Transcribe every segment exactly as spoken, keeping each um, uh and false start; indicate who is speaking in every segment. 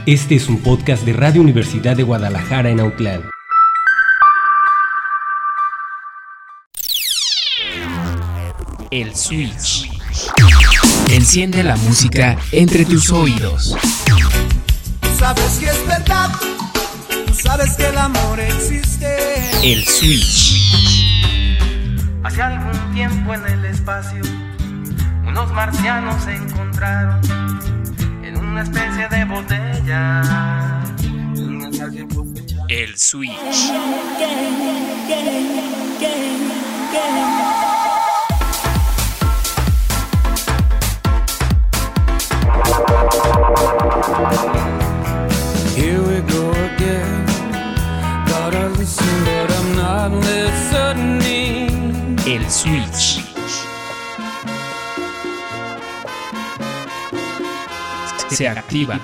Speaker 1: Este es un podcast de Radio Universidad de Guadalajara en Autlán.
Speaker 2: El Switch. Enciende la música entre tus oídos.
Speaker 3: Tú sabes que es verdad, tú sabes que el amor existe.
Speaker 2: El Switch.
Speaker 4: Hace algún tiempo en el espacio, unos marcianos se encontraron en una especie de botella.
Speaker 2: El Switch.
Speaker 3: Here we go again. Gotta listen, but I'm not listening.
Speaker 2: El Switch. Se activa.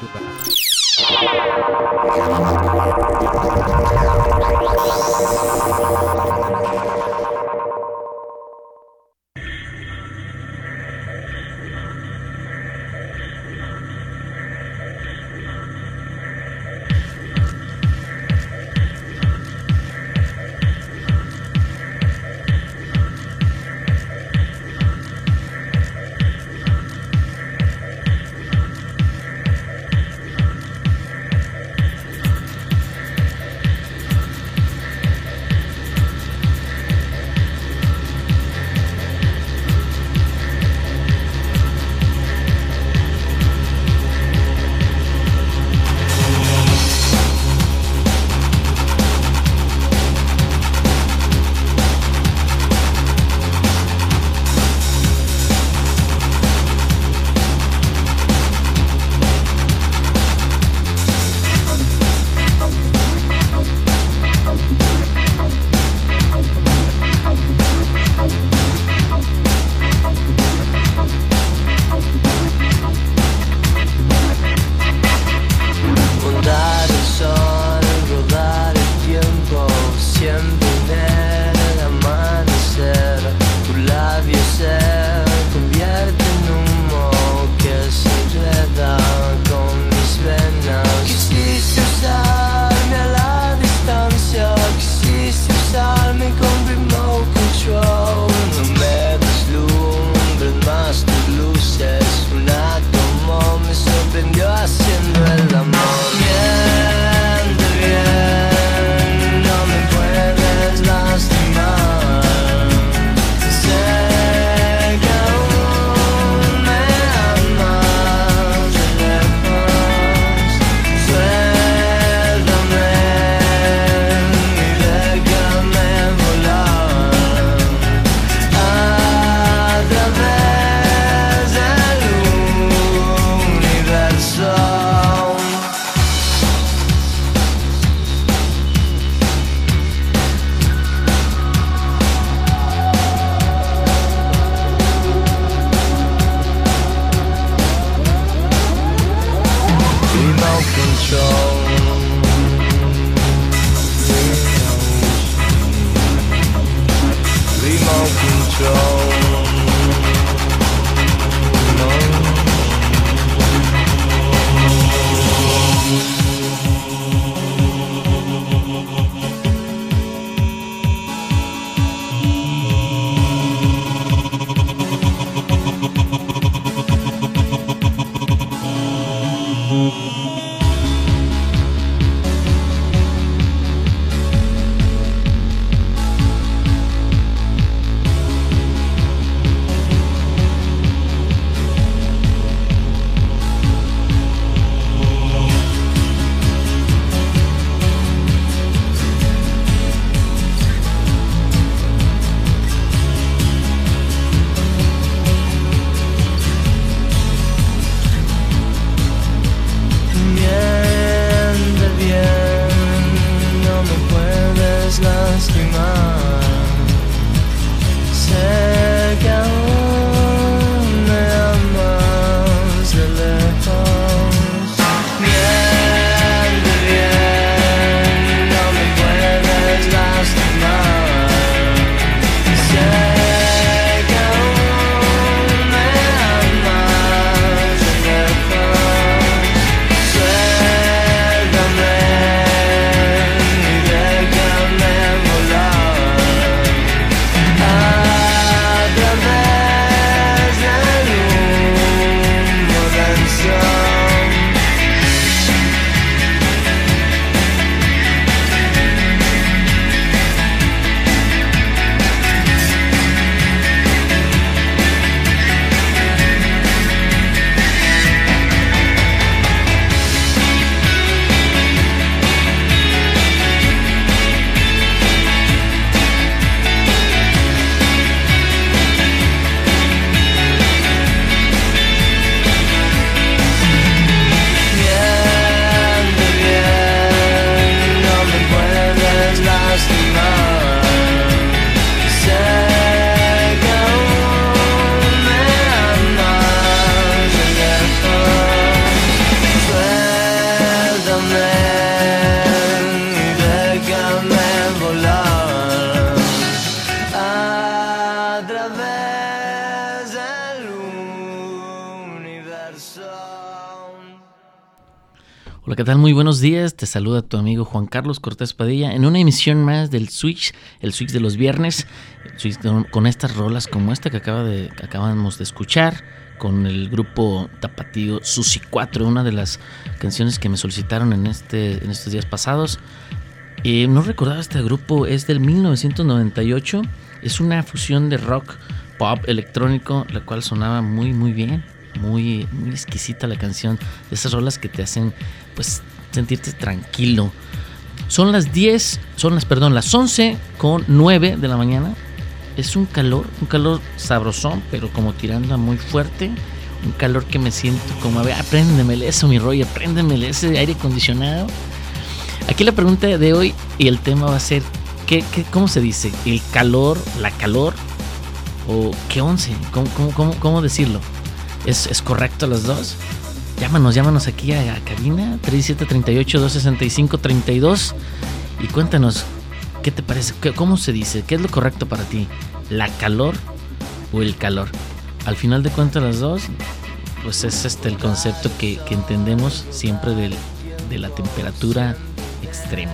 Speaker 5: Hola, ¿qué tal? Muy buenos días. Te saluda tu amigo Juan Carlos Cortés Padilla en una emisión más del Switch, el Switch de los viernes, Switch con estas rolas como esta que acaba de que acabamos de escuchar, con el grupo tapatío Susi cuatro, una de las canciones que me solicitaron en este en estos días pasados. Eh, no recordaba este grupo, es del mil novecientos noventa y ocho, es una fusión de rock, pop, electrónico, la cual sonaba muy muy bien. Muy, muy exquisita la canción, de esas rolas que te hacen pues sentirte tranquilo. Son las diez, son las, perdón, las once con nueve de la mañana. Es un calor, un calor sabrosón, pero como tirando muy fuerte. Un calor que me siento como, a ver, préndemele eso, mi Roger, préndemele ese aire acondicionado. Aquí la pregunta de hoy y el tema va a ser, ¿qué, qué, ¿cómo se dice? ¿El calor, la calor o qué once? ¿Cómo, cómo, cómo, cómo decirlo? ¿Es, ¿Es correcto las dos? Llámanos, llámanos aquí a, a cabina tres siete tres ocho, dos seis cinco, tres dos y cuéntanos, ¿qué te parece? ¿Qué, ¿Cómo se dice? ¿Qué es lo correcto para ti? ¿La calor o el calor? Al final de cuentas las dos, pues es este el concepto que, que entendemos siempre del, de la temperatura extrema.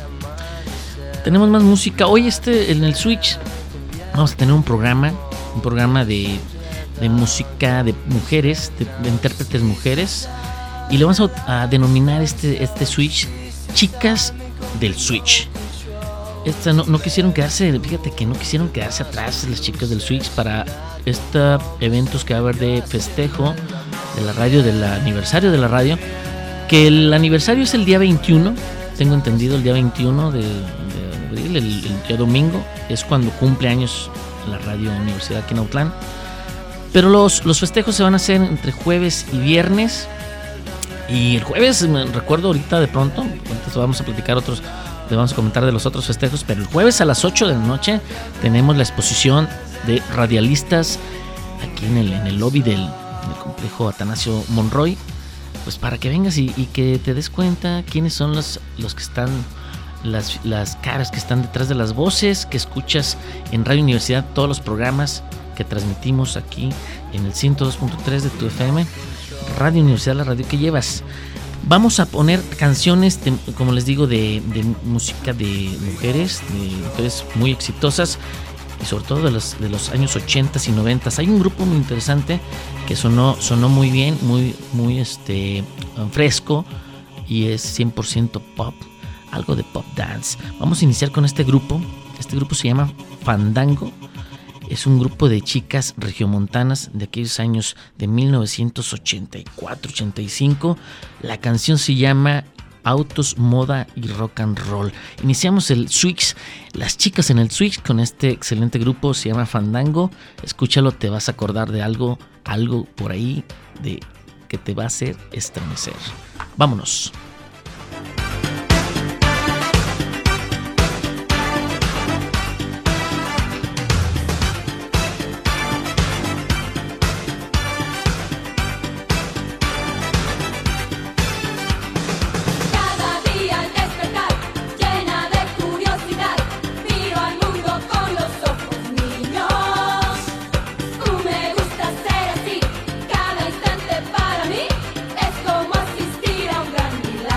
Speaker 5: Tenemos más música. Hoy este, en el Switch vamos a tener un programa, un programa de... de música de mujeres, de, de intérpretes mujeres, y le vamos a, a denominar este, este Switch Chicas del Switch. Esta no, no quisieron quedarse, fíjate que no quisieron quedarse atrás las chicas del Switch para estos eventos que va a haber de festejo de la radio, del aniversario de la radio, que el aniversario es el día veintiuno, tengo entendido, el día veintiuno de, de abril, el, el día domingo, es cuando cumple años la radio Universidad aquí en Autlán. Pero los, los festejos se van a hacer entre jueves y viernes. Y el jueves, me recuerdo ahorita de pronto, entonces vamos a platicar otros, le vamos a comentar de los otros festejos. Pero el jueves a las ocho de la noche tenemos la exposición de radialistas aquí en el, en el lobby del, del complejo Atanasio Monroy. Pues para que vengas y, y que te des cuenta quiénes son los, los que están, las, las caras que están detrás de las voces que escuchas en Radio Universidad, todos los programas que transmitimos aquí en el ciento dos punto tres de tu F M, Radio Universidad, la radio que llevas. Vamos a poner canciones, de, como les digo, de, de música de mujeres, de mujeres muy exitosas, y sobre todo de los, de los años ochenta y noventa. Hay un grupo muy interesante que sonó, sonó muy bien, muy, muy este, fresco, y es cien por ciento pop, algo de pop dance. Vamos a iniciar con este grupo. Este grupo se llama Fandango. Es un grupo de chicas regiomontanas de aquellos años de mil novecientos ochenta y cuatro ochenta y cinco. La canción se llama Autos, Moda y Rock and Roll. Iniciamos el Switch, las chicas en el Switch, con este excelente grupo, se llama Fandango. Escúchalo, te vas a acordar de algo, algo por ahí de que te va a hacer estremecer. Vámonos.
Speaker 6: Para mí es como asistir a un gran milagro.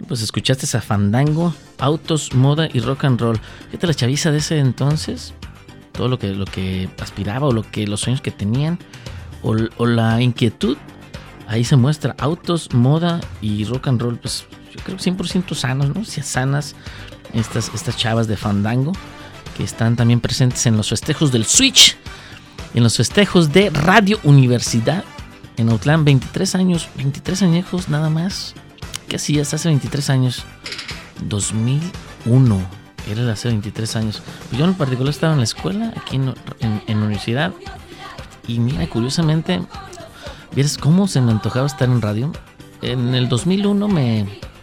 Speaker 5: pues escuchaste a Fandango, Autos, Moda y Rock and Roll. Fíjate la chaviza de ese entonces, todo lo que, lo que aspiraba o lo que, los sueños que tenían, o, o la inquietud, ahí se muestra. Autos, moda y rock and roll, pues yo creo que cien por ciento sanos, ¿no? Sí, sanas estas, estas chavas de Fandango, que están también presentes en los festejos del Switch, en los festejos de Radio Universidad en Autlán. veintitrés años, veintitrés añejos nada más. ¿Qué hacías hace veintitrés años? dos mil uno, era el hace veintitrés años. Yo en particular estaba en la escuela, aquí en, en, en la universidad, y mira, curiosamente, ¿vieres cómo se me antojaba estar en radio? En el dos mil uno me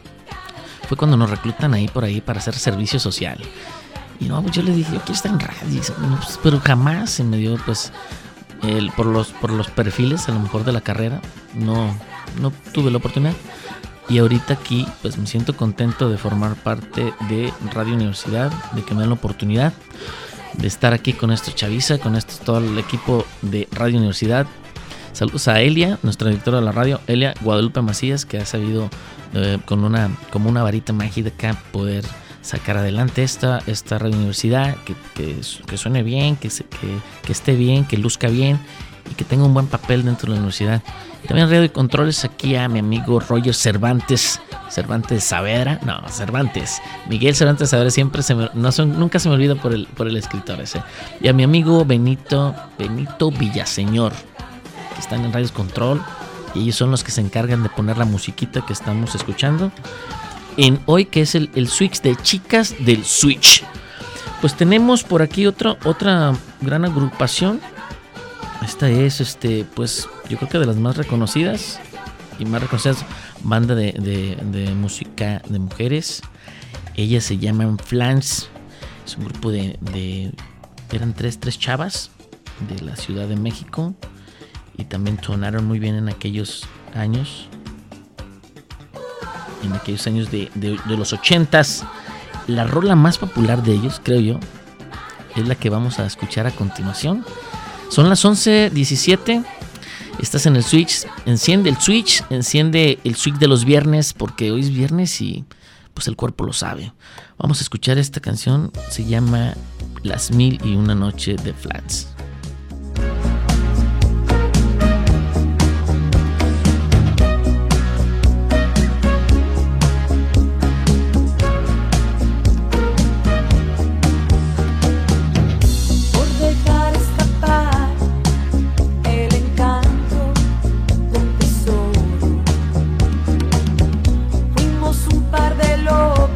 Speaker 5: fue cuando nos reclutan ahí por ahí para hacer servicio social. Y no, pues yo le dije, yo quiero estar en radio, no, pues, pero jamás se me dio, pues, el, por los por los perfiles a lo mejor de la carrera, no, no tuve la oportunidad. Y ahorita aquí, pues me siento contento de formar parte de Radio Universidad, de que me den la oportunidad de estar aquí con nuestro chaviza, con esto, todo el equipo de Radio Universidad. Saludos a Elia, nuestra directora de la radio, Elia Guadalupe Macías, que ha sabido eh, con una como una varita mágica poder sacar adelante esta, esta Radio Universidad, que, que, que suene bien, que, se, que, que esté bien, que luzca bien y que tenga un buen papel dentro de la universidad. También radio y controles aquí a mi amigo Roger Cervantes, Cervantes Saavedra, no, Cervantes, Miguel Cervantes Saavedra, siempre se me, no son, nunca se me olvida por el, por el escritor ese. Y a mi amigo Benito, Benito Villaseñor, que están en Radio Control, y ellos son los que se encargan de poner la musiquita que estamos escuchando en hoy, que es el, el Switch de Chicas del Switch. Pues tenemos por aquí otro, otra gran agrupación. Esta es, este, pues, yo creo que de las más reconocidas y más reconocidas banda de, de, de música de mujeres. Ellas se llaman Flans. Es un grupo de, de eran tres, tres chavas de la Ciudad de México, y también sonaron muy bien en aquellos años, en aquellos años de, de, de los ochentas. La rola más popular de ellos, creo yo, es la que vamos a escuchar a continuación. Son las once diecisiete. Estás en el Switch. Enciende el Switch. Enciende el Switch de los viernes, porque hoy es viernes y pues el cuerpo lo sabe. Vamos a escuchar esta canción. Se llama Las Mil y Una Noche de Flats.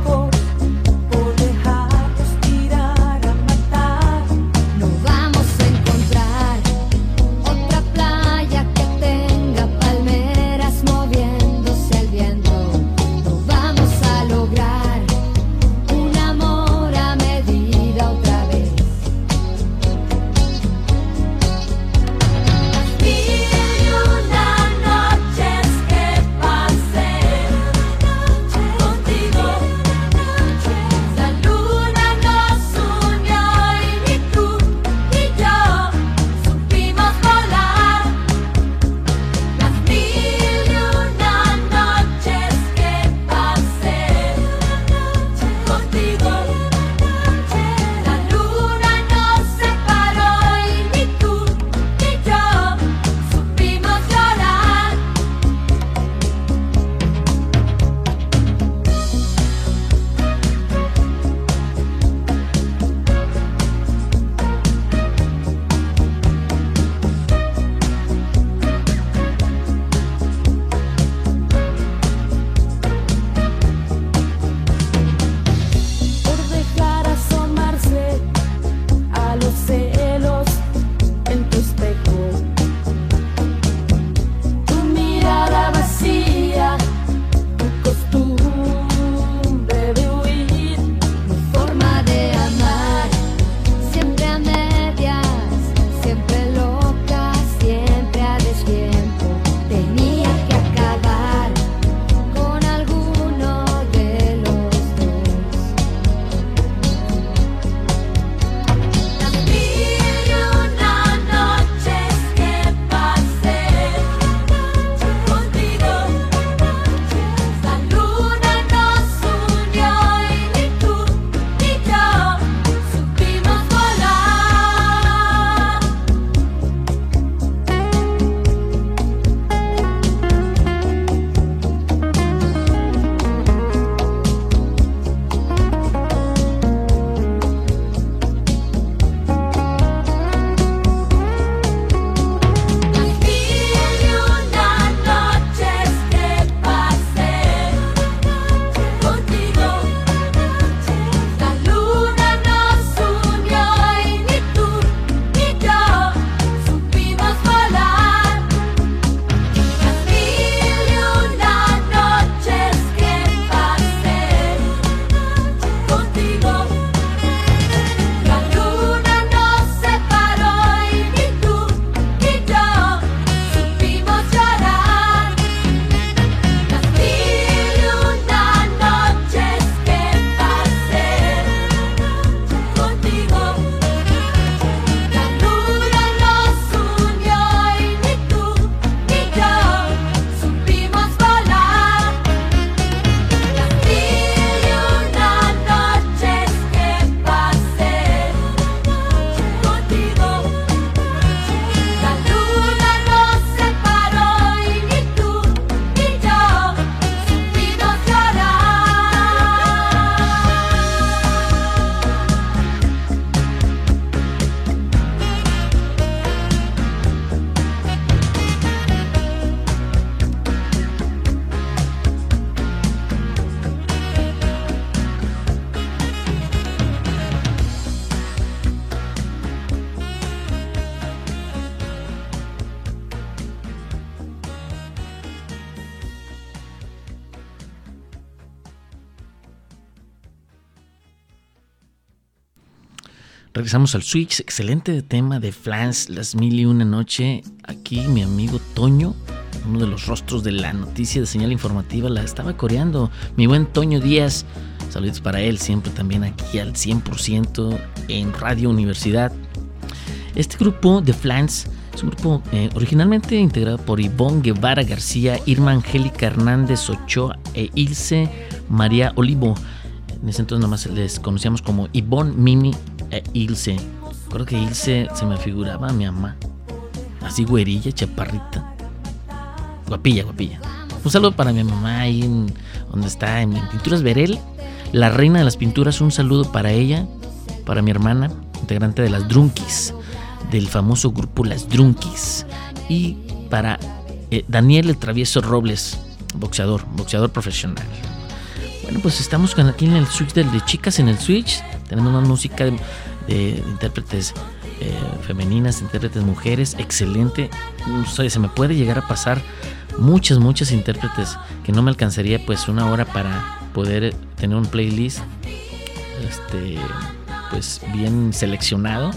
Speaker 6: Vamos a
Speaker 5: Regresamos al Switch, excelente tema de Flans, Las Mil y Una Noche. Aquí mi amigo Toño, uno de los rostros de la noticia de Señal Informativa, la estaba coreando. Mi buen Toño Díaz, saludos para él, siempre también aquí al cien por ciento en Radio Universidad. Este grupo de Flans es un grupo eh, originalmente integrado por Ivonne Guevara García, Irma Angélica Hernández Ochoa e Ilse María Olivo. En ese entonces nomás les conocíamos como Ivonne, Mimi e Ilse. Recuerdo que Ilse se me figuraba a mi mamá, así güerilla, chaparrita, guapilla, guapilla. Un saludo para mi mamá ahí en, donde está en Pinturas Verel, la reina de las pinturas. Un saludo para ella, para mi hermana, integrante de las Drunkis, del famoso grupo Las Drunkis, y para eh, Daniel el Travieso Robles, boxeador, boxeador profesional. Bueno, pues estamos aquí en el Switch del de Chicas en el Switch. Tenemos una música de, de intérpretes eh, femeninas, intérpretes mujeres, excelente. No sé, se me puede llegar a pasar muchas, muchas intérpretes que no me alcanzaría pues una hora para poder tener un playlist este, pues bien seleccionado.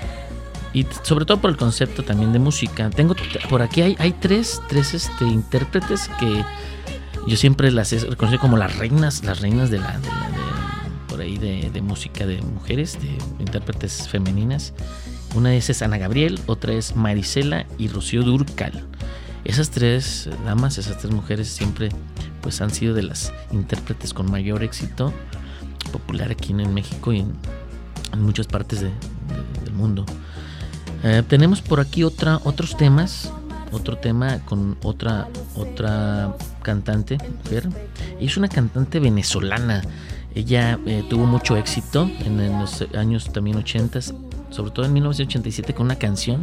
Speaker 5: Y sobre todo por el concepto también de música. Tengo por aquí hay, hay tres, tres este, intérpretes que yo siempre las he reconocido como las reinas, las reinas de la, de la de, por ahí de, de música de mujeres, de intérpretes femeninas. Una de esas es Ana Gabriel, otra es Marisela y Rocío Dúrcal. Esas tres damas, esas tres mujeres siempre pues han sido de las intérpretes con mayor éxito popular aquí en México y en, en muchas partes de, de, del mundo. Eh, tenemos por aquí otra, otros temas, otro tema con otra, otra cantante, mujer. Ella es una cantante venezolana. Ella eh, tuvo mucho éxito en, en los años también ochentas, sobre todo en mil novecientos ochenta y siete con una canción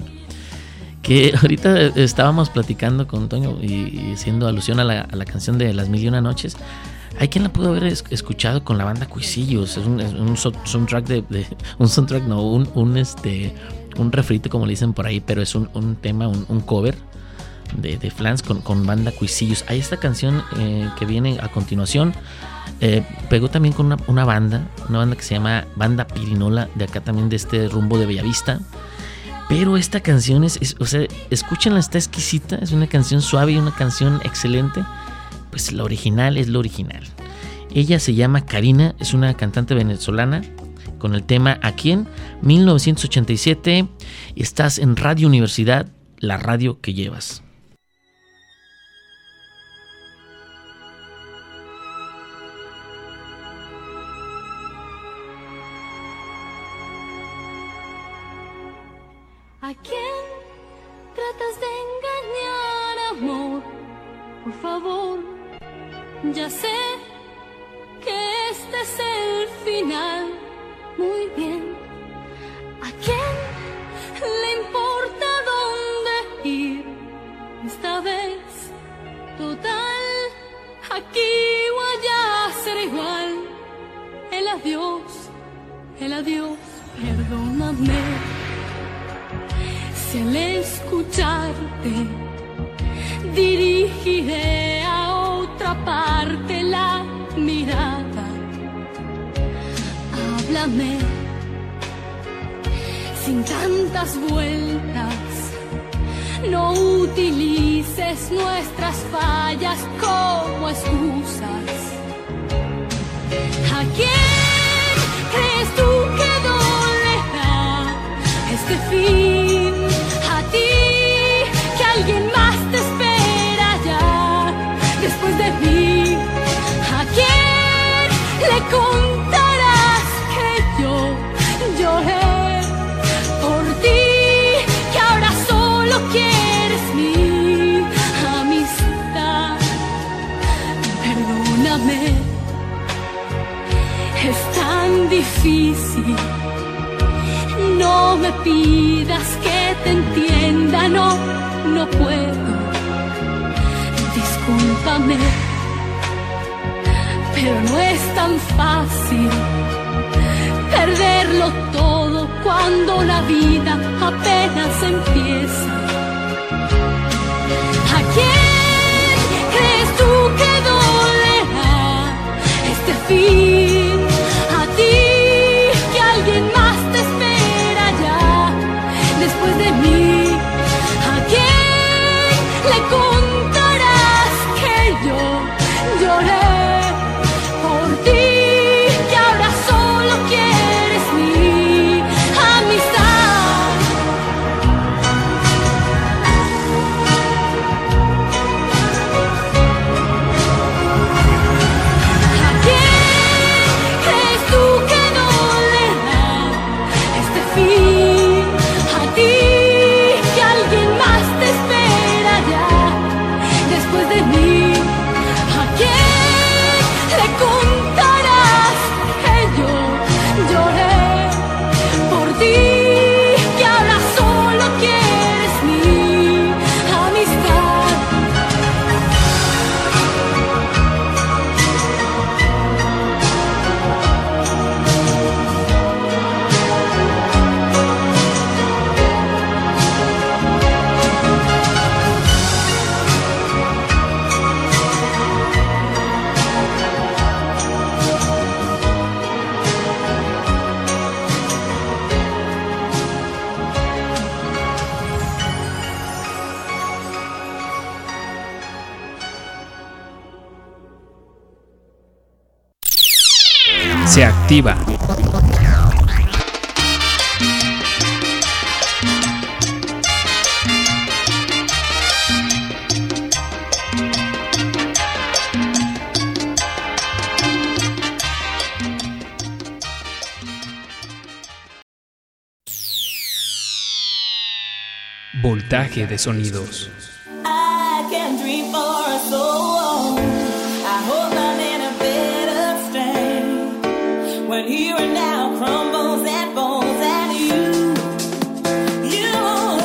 Speaker 5: que ahorita estábamos platicando con Toño y, y haciendo alusión a la, a la canción de Las Mil y Una Noches. Hay quien la pudo haber escuchado con la banda Cuisillos. Es un, es un soundtrack de, de un soundtrack no, un, un este un refrito como le dicen por ahí, pero es un, un tema, un, un cover de, de Flans con, con banda Cuisillos. Hay esta canción eh, que viene a continuación. Eh, pegó también con una, una banda, una banda que se llama Banda Pirinola, de acá también de este rumbo de Bellavista. Pero esta canción es, es o sea, escúchenla, está exquisita, es una canción suave y una canción excelente. Pues la original es la original. Ella se llama Karina, es una cantante venezolana con el tema ¿A quién? mil novecientos ochenta y siete. Y estás en Radio Universidad, la radio que llevas.
Speaker 6: ¿A quién tratas de engañar, amor? Por favor, ya sé que este es el final. Muy bien. ¿A quién le importa dónde ir esta vez? Total, aquí o allá será igual. El adiós, el adiós, perdóname. Si al escucharte dirigiré a otra parte la mirada, háblame sin tantas vueltas, no utilices nuestras fallas como excusas. ¿A quién crees tú que dolerá este fin? A ti, que alguien más te espera ya después de mí. ¿A quién le contarás que yo lloré por ti, que ahora solo quieres mi amistad? Perdóname, es tan difícil. No me pidas que te entienda, no, no puedo. Discúlpame, pero no es tan fácil perderlo todo cuando la vida apenas empieza. ¿A quién crees tú que dolerá este fin? A ti, que alguien más te espera le contarás que yo lloré por ti, que ahora solo quieres mi amistad. ¿A quién crees tú que no le da este fin? A ti, que alguien más te espera ya después de mí. ¿A quién le contarás que yo lloré por ti, que ahora solo quieres mi amistad?
Speaker 2: Se activa. Voltaje de sonidos.
Speaker 7: I can dream for a soul. I hold on in a better strength. When here and now crumbles and falls at you, you,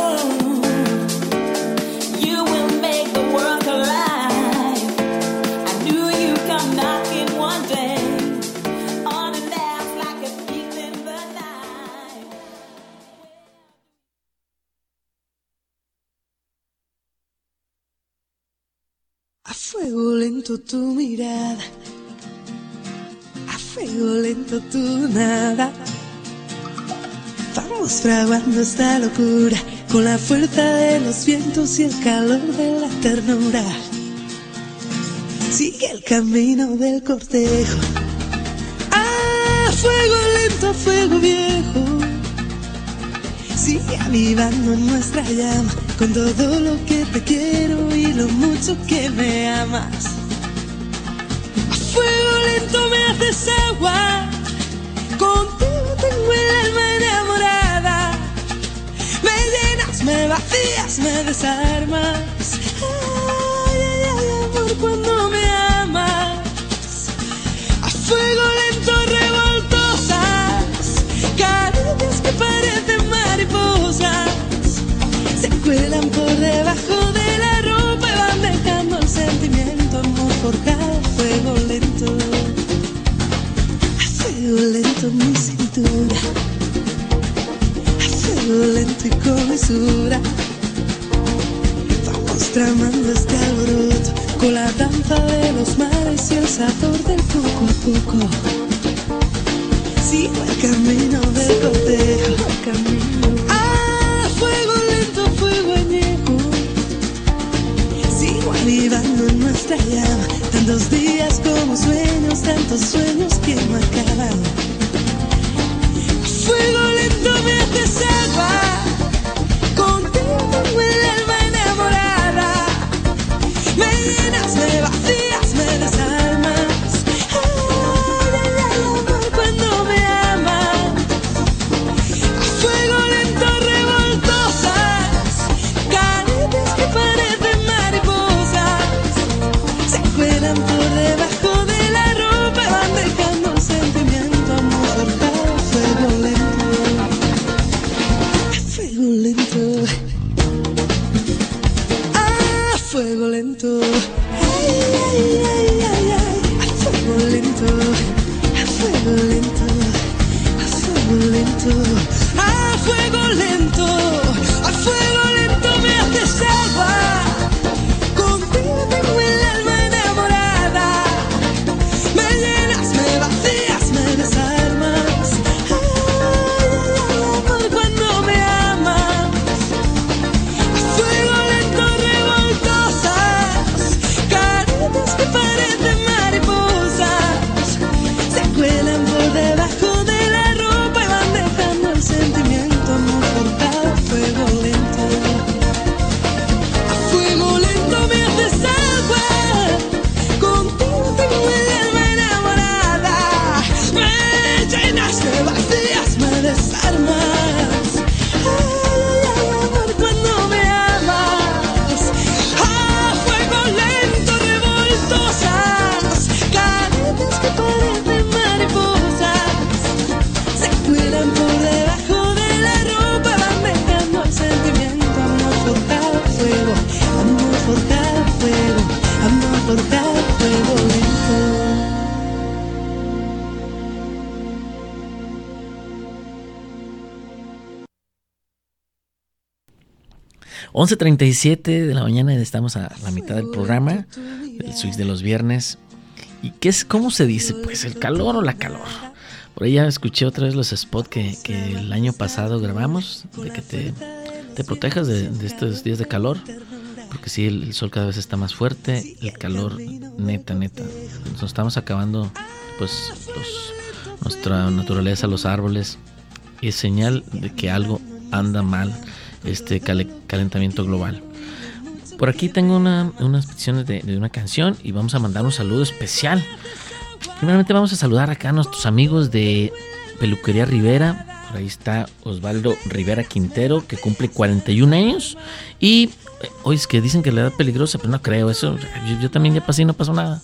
Speaker 7: you will make the world collide. I knew you'd come knocking one day on and dance like a thief in the night.
Speaker 8: A fuego lento tu mirada, a fuego lento tu nada. Vamos fraguando esta locura con la fuerza de los vientos y el calor de la ternura. Sigue el camino del cortejo, a fuego lento, a fuego viejo. Sigue avivando nuestra llama con todo lo que te quiero y lo mucho que me amas. A fuego lento me haces agua, contigo tengo el alma enamorada. Me llenas, me vacías, me desarmas. Ay, ay, ay, amor, cuando me amas. A fuego lento revoltosas, caricias que parecen mariposas. Se cuelan por debajo de la ropa y van dejando el sentimiento, amor forjado a fuego lento. A fuego lento mi cintura, a fuego lento y con mesura. Vamos tramando este alboroto con la danza de los mares y el sabor del poco a poco. Sigo el camino del cortejo, el camino. Ah, fuego lento, fuego añejo. Sigo avivando en nuestra llama, tantos días como sueños, tantos sueños que no acaban. Fuego lento me haces agua, contigo tengo el alma enamorada. Me llenas, me vacías, me desarmas. Ay, ay, ay, amor, cuando me amas. A fuego lento revoltosas, caricias que parecen mariposas. Se cuelan por debajo de la ropa y van dejando el sentimiento. fuego, amor por cada fuego, amor por cada fuego vivo.
Speaker 5: once treinta y siete de la mañana, estamos a la mitad del programa, el Switch de los viernes. ¿Y qué es, cómo se dice? Pues el calor o la calor. Por ahí ya escuché otra vez los spots que, que el año pasado grabamos, de que te, te protejas de, de estos días de calor, porque sí, el, el sol cada vez está más fuerte, el calor neta, neta. Nos estamos acabando, pues, los, nuestra naturaleza, los árboles, y es señal de que algo anda mal, este calentamiento global. Por aquí tengo una, unas peticiones de, de una canción y vamos a mandar un saludo especial. Primeramente vamos a saludar acá a nuestros amigos de Peluquería Rivera. Por ahí está Osvaldo Rivera Quintero, que cumple cuarenta y un años. Y eh, hoy es que dicen que la edad peligrosa, pero no creo eso. Yo, yo también ya pasé y no pasó nada.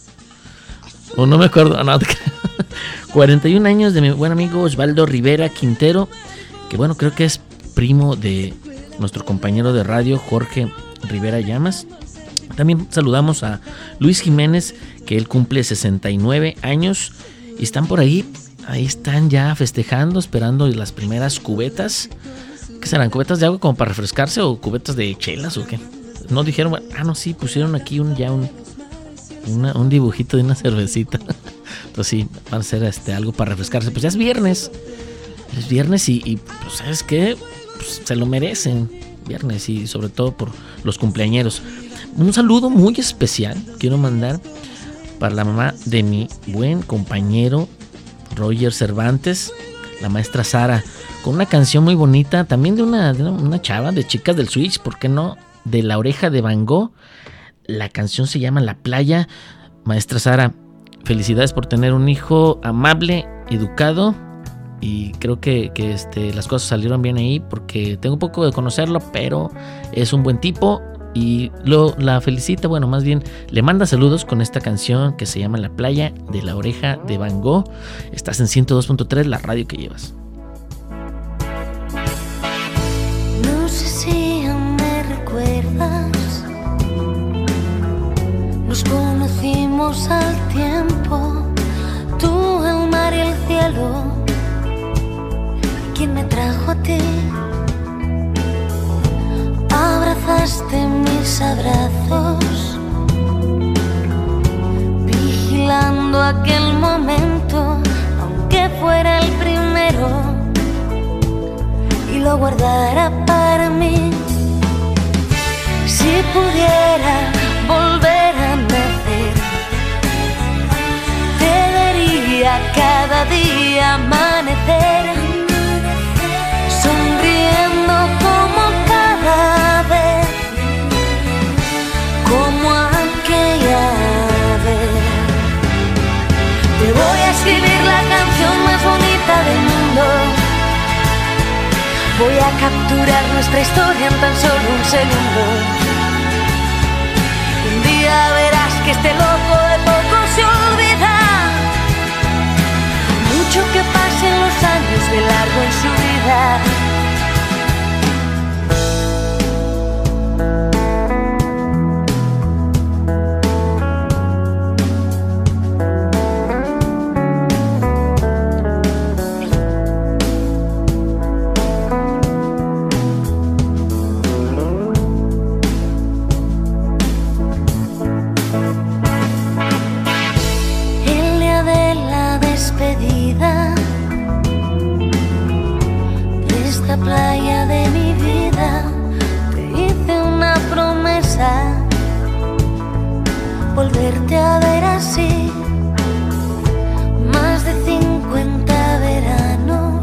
Speaker 5: O no me acuerdo. No, cuarenta y un años de mi buen amigo Osvaldo Rivera Quintero, que bueno, creo que es primo de nuestro compañero de radio Jorge Rivera Llamas. También saludamos a Luis Jiménez, que él cumple sesenta y nueve años y están por ahí, ahí están ya festejando, esperando las primeras cubetas. ¿Qué serán? ¿Cubetas de agua como para refrescarse o cubetas de chelas o qué? No dijeron, bueno, ah no, sí, pusieron aquí un ya un una, un dibujito de una cervecita. Entonces sí, van a hacer este, algo para refrescarse. Pues ya es viernes, es viernes y, y pues ¿sabes qué? Pues, se lo merecen, viernes, y sobre todo por los cumpleañeros. Un saludo muy especial quiero mandar para la mamá de mi buen compañero Roger Cervantes, la maestra Sara, con una canción muy bonita, también de una, de una chava de Chicas del Switch, ¿por qué no? De La Oreja de Van Gogh. La canción se llama La Playa. Maestra Sara, felicidades por tener un hijo amable, educado, y creo que, que este, las cosas salieron bien ahí, porque tengo un poco de conocerlo, pero es un buen tipo. Y lo, la felicita, bueno, más bien le manda saludos con esta canción que se llama La Playa, de La Oreja de Van Gogh. Estás en ciento dos punto tres, la radio que llevas.
Speaker 9: No sé si aún me recuerdas, nos conocimos al tiempo, tú, el mar y el cielo. ¿Quién me trajo a ti? Abrazaste mis abrazos, vigilando aquel momento, aunque fuera el primero, y lo guardara para mí. Si pudiera volver a nacer, te vería cada día amanecer, sonriendo como cada vez, como aquella vez. Te voy a escribir la canción más bonita del mundo, voy a capturar nuestra historia en tan solo un segundo. Un día verás que este loco de poco se olvida, mucho que pasen los años de largo en su vida. Playa de mi vida, te hice una promesa, volverte a ver así, más de cincuenta veranos,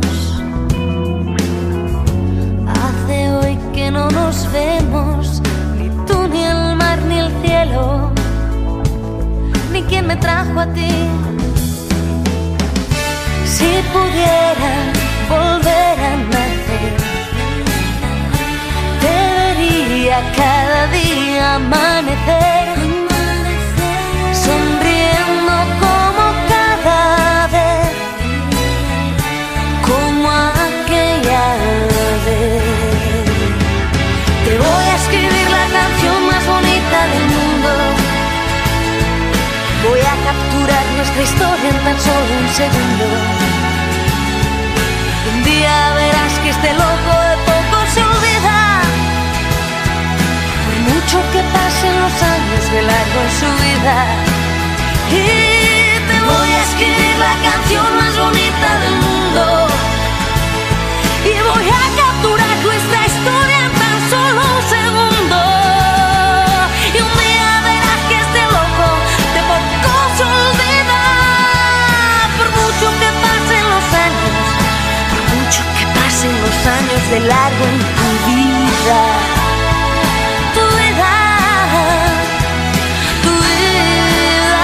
Speaker 9: hace hoy que no nos vemos, ni tú, ni el mar, ni el cielo, ni quien me trajo a ti. Si pudiera volver a nacer, te vería cada día amanecer, sonriendo como cada vez, como aquella vez. Te voy a escribir la canción capturar nuestra historia en tan solo un segundo. Un día verás que este loco de poco se olvida, por mucho que pasen los años de largo en su vida. Y te voy a escribir la canción más bonita del mundo, y voy a capturar nuestra historia en tan solo un segundo. Y un día verás que este loco de poco se olvida, por mucho que pasen los años, por mucho que pasen los años de largo en tu vida. Tu vida, tu vida.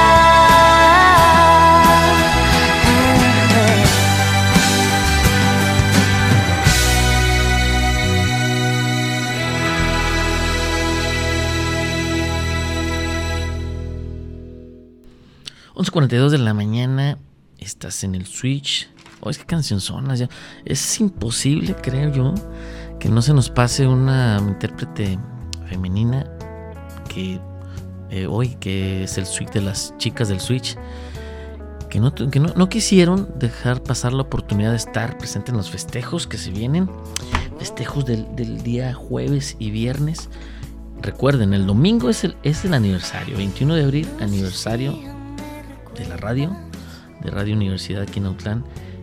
Speaker 5: once cuarenta y dos de la mañana, estás en el Switch. Oh, es que cancionzonas ya. Es imposible, creo yo, que no se nos pase una intérprete femenina que eh, hoy, que es el Switch de las chicas del Switch, que, no, que no, no quisieron dejar pasar la oportunidad de estar presente en los festejos que se vienen, festejos del, del día jueves y viernes. Recuerden, el domingo es el, es el aniversario, veintiuno de abril, aniversario de la radio, de Radio Universidad aquí en Autlán,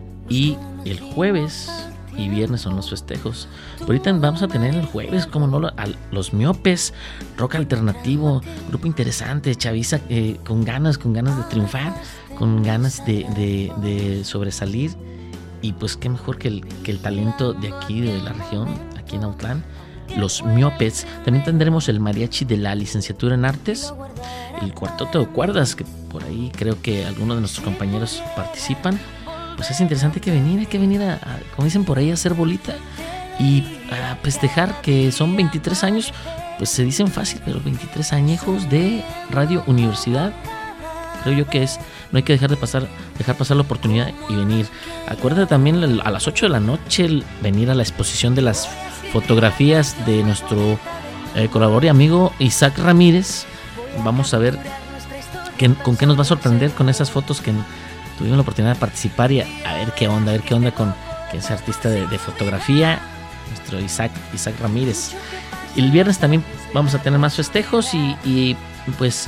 Speaker 5: y el jueves y viernes son los festejos. Ahorita vamos a tener el jueves, como no, a los Miopes, rock alternativo, grupo interesante, chaviza, eh, con ganas, con ganas de triunfar, con ganas de, de, de sobresalir, y pues qué mejor que el, que el talento de aquí, de la región, aquí en Autlán, los Miopes. También tendremos el mariachi de la licenciatura en artes, el cuarteto de cuerdas, que por ahí creo que algunos de nuestros compañeros participan. Pues es interesante que venir, hay que venir a, a, como dicen por ahí, a hacer bolita y a festejar que son veintitrés años, pues se dicen fácil, pero veintitrés añejos de Radio Universidad. Creo yo que es, no hay que dejar de pasar, dejar pasar la oportunidad y venir. Acuérdate también a las ocho de la noche el venir a la exposición de las fotografías de nuestro eh, colaborador y amigo Isaac Ramírez. Vamos a ver qué, con qué nos va a sorprender con esas fotos que tuvimos la oportunidad de participar, y a, a ver qué onda, a ver qué onda con que ese artista de, de fotografía, nuestro Isaac, Isaac Ramírez. El viernes también vamos a tener más festejos y, y pues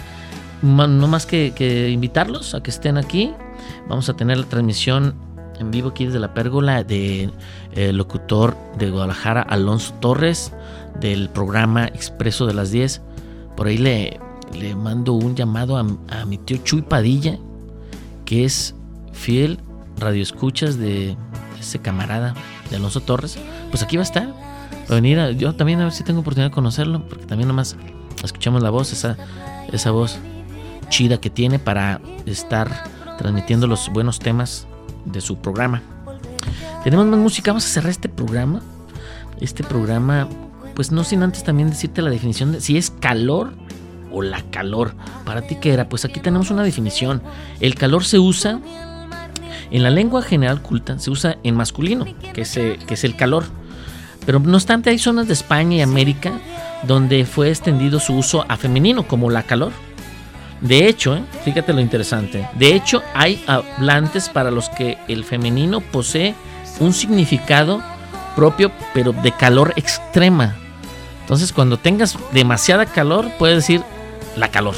Speaker 5: no más que, que invitarlos a que estén aquí. Vamos a tener la transmisión en vivo aquí desde la pérgola de eh, locutor de Guadalajara, Alonso Torres, del programa Expreso de las diez. Por ahí le, le mando un llamado a, a mi tío Chuy Padilla, que es fiel radioescuchas de ese camarada de Alonso Torres. Pues aquí va a estar, va a venir a, yo también a ver si tengo oportunidad de conocerlo, porque también nomás escuchamos la voz, esa, esa voz chida que tiene para estar transmitiendo los buenos temas de su programa. Tenemos más música, vamos a cerrar este programa. Este programa, pues no sin antes también decirte la definición de si es calor o la calor. ¿Para ti qué era? Pues aquí tenemos una definición. El calor se usa en la lengua general culta, se usa en masculino, que es, que es el calor. Pero no obstante, hay zonas de España y América donde fue extendido su uso a femenino, como la calor. De hecho, ¿eh? fíjate lo interesante. De hecho, hay hablantes para los que el femenino posee un significado propio, pero de calor extrema. Entonces, cuando tengas demasiada calor, puedes decir la calor.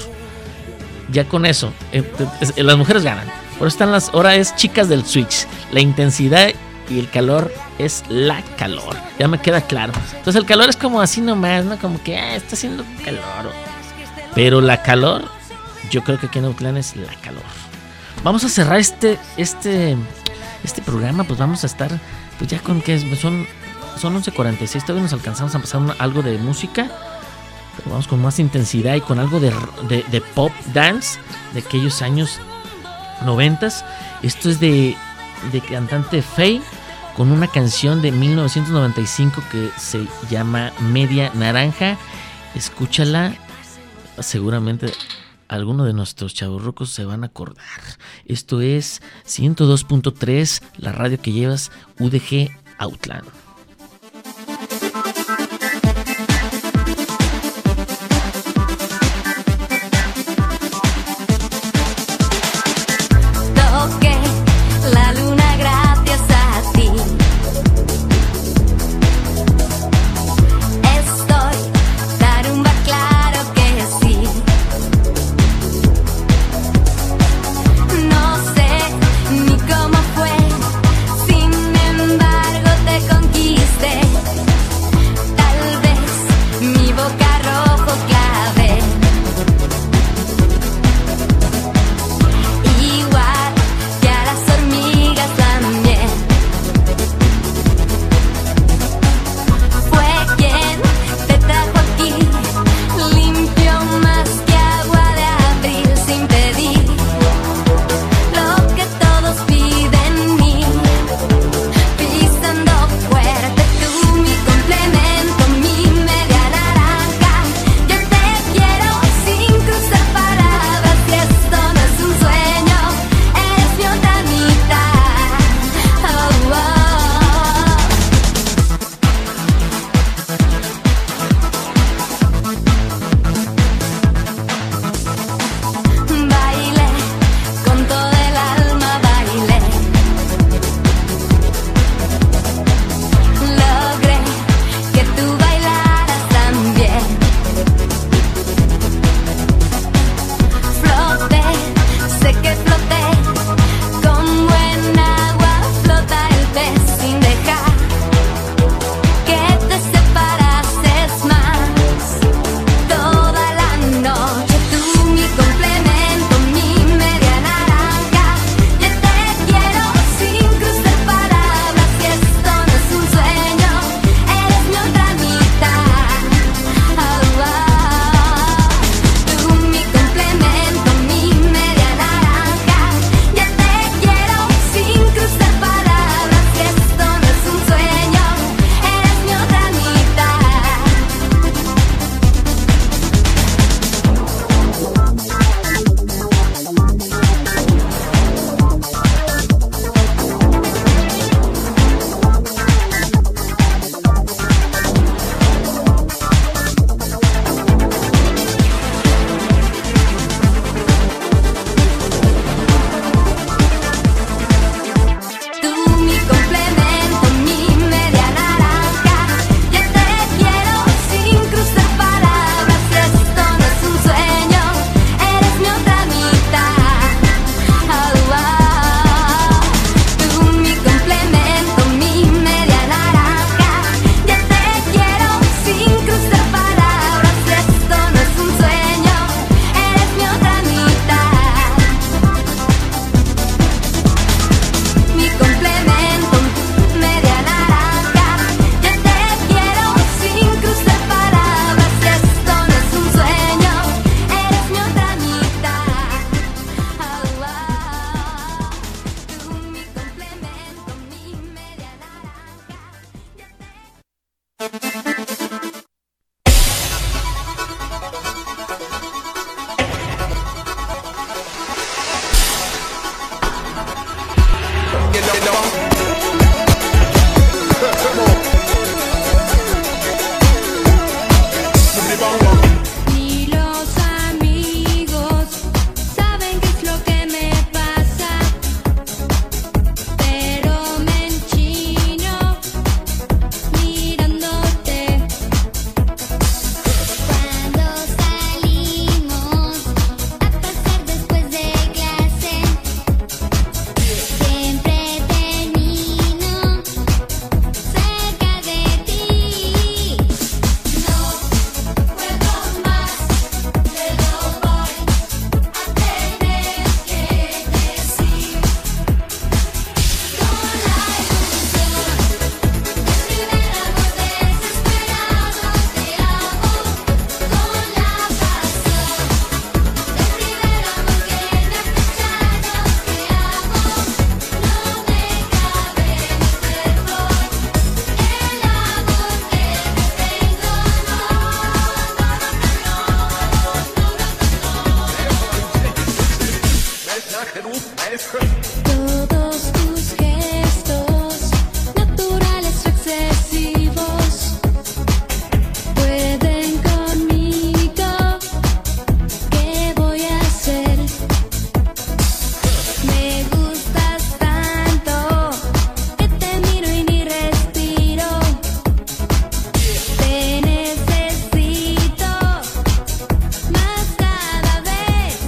Speaker 5: Ya con eso, eh, eh, las mujeres ganan. Por eso están las, ahora es chicas del Switch. La intensidad y el calor es la calor. Ya me queda claro. Entonces, el calor es como así nomás, ¿no? Como que ah, está haciendo calor. Pero la calor, yo creo que aquí en Autlán es la calor. Vamos a cerrar este, este, este programa. Pues vamos a estar, pues ya con que son, son once cuarenta y seis. Todavía nos alcanzamos a pasar una, algo de música. Pero vamos con más intensidad y con algo de, de, de pop dance de aquellos años noventas. Esto es de, de cantante Faye, con una canción de mil novecientos noventa y cinco que se llama Media Naranja. Escúchala, seguramente algunos de nuestros chavorrucos se van a acordar. Esto es ciento dos punto tres, la radio que llevas, U D G Autlán.
Speaker 6: Todos tus gestos, naturales o excesivos, pueden conmigo. ¿Qué voy a hacer? Me gustas tanto que te miro y ni respiro. Te necesito más cada vez.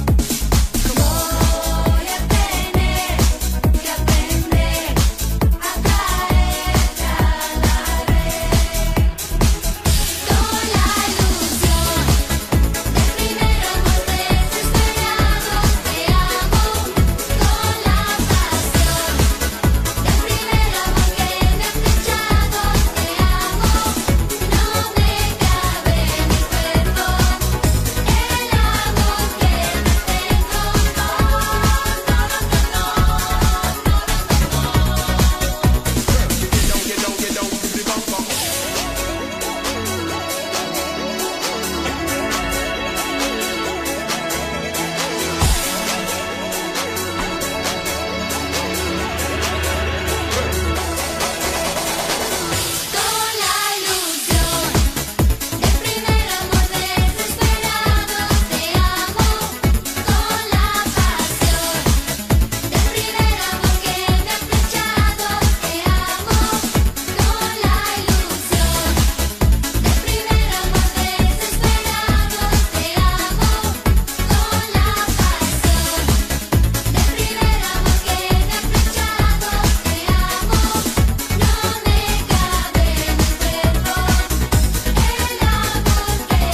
Speaker 6: Voy a tener que aprender a caerte a la red. Con la ilusión del primer amor desesperado te amo. Con la pasión del primer amor que me ha flechado te amo. No me cabe en el perdón el amor que te tengo. No, no, Con la ilusión del primer amor desesperado te amo. Con la pasión del primer amor que me ha flechado te amo. Con la ilusión del primer amor desesperado te amo. Con la pasión del primer amor que me ha flechado te amo. No me cabe en el perdón el amor que te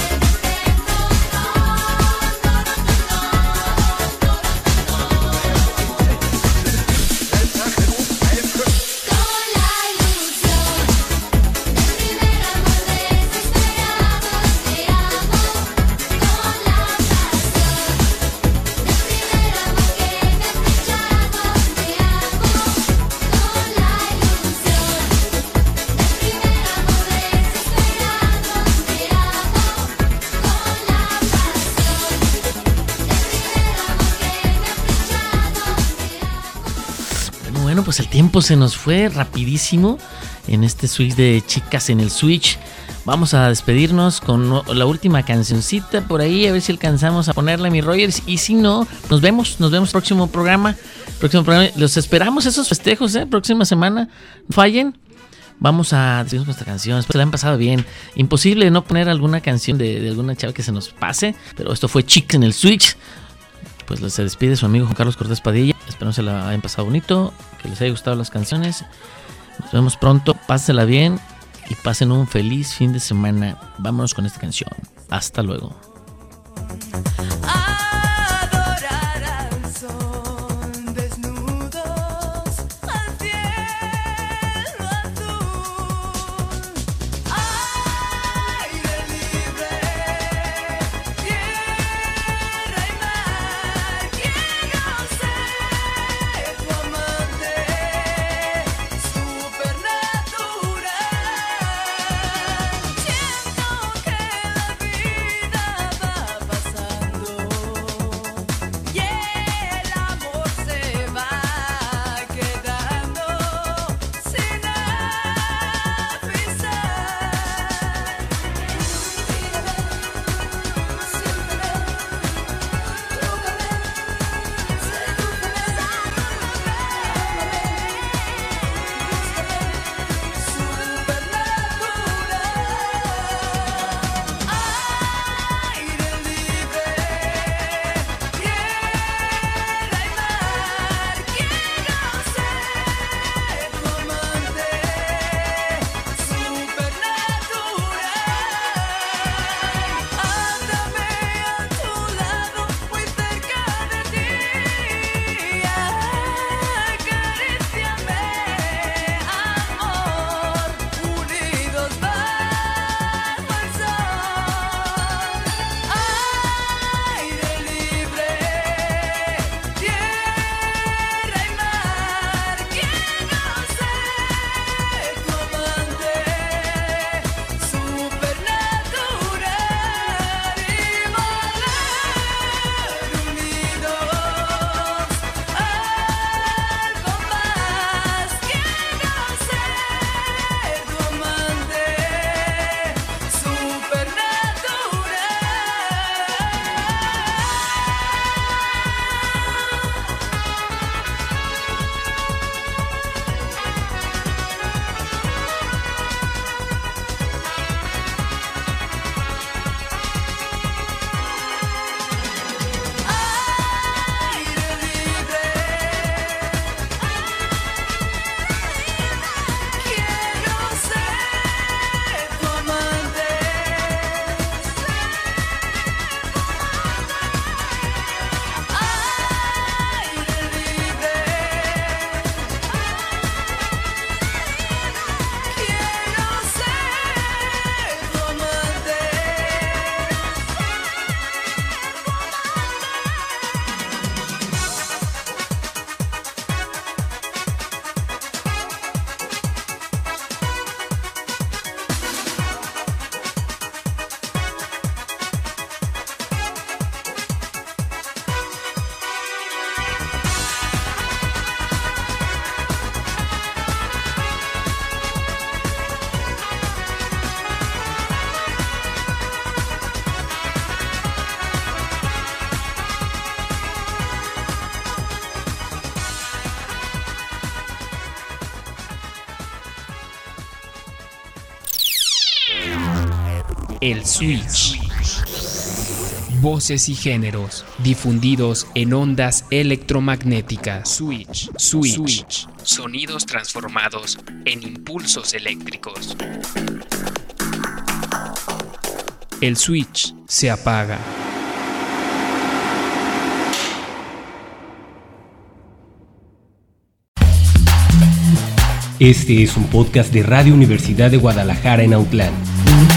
Speaker 6: tengo. Con la ilusión del primer amor desesperado te amo. Con la pasión del primer amor que me ha flechado te amo. Con la ilusión del primer amor desesperado te amo. Con la pasión del primer amor que me ha flechado te amo.
Speaker 5: Bueno, bueno, pues el tiempo se nos fue rapidísimo en este switch de Chicas en el Switch. Vamos a despedirnos con no- la última cancioncita por ahí, a ver si alcanzamos a ponerle a mi Rogers. Y si no, nos vemos, nos vemos próximo programa. Próximo programa. Los esperamos esos festejos, ¿eh? Próxima semana. No fallen. Vamos a despedirnos con esta canción. Espero que la han pasado bien. Imposible no poner alguna canción de, de alguna chava que se nos pase. Pero esto fue Chicas en el Switch. Pues se despide su amigo Juan Carlos Cortés Padilla. Espero se la hayan pasado bonito, que les haya gustado las canciones. Nos vemos pronto, pásela bien y pasen un feliz fin de semana. Vámonos con esta canción. Hasta luego.
Speaker 8: Adorar al sol, desnudos al cielo azul, aire libre, tierra y mar. Quiero ser tu amante supernatural. Siento que la vida va pasando
Speaker 2: El Switch. Voces y géneros difundidos en ondas electromagnéticas. Switch. Switch. Switch. Sonidos transformados en impulsos eléctricos. El switch se apaga.
Speaker 1: Este es un podcast de Radio Universidad de Guadalajara en Autlán.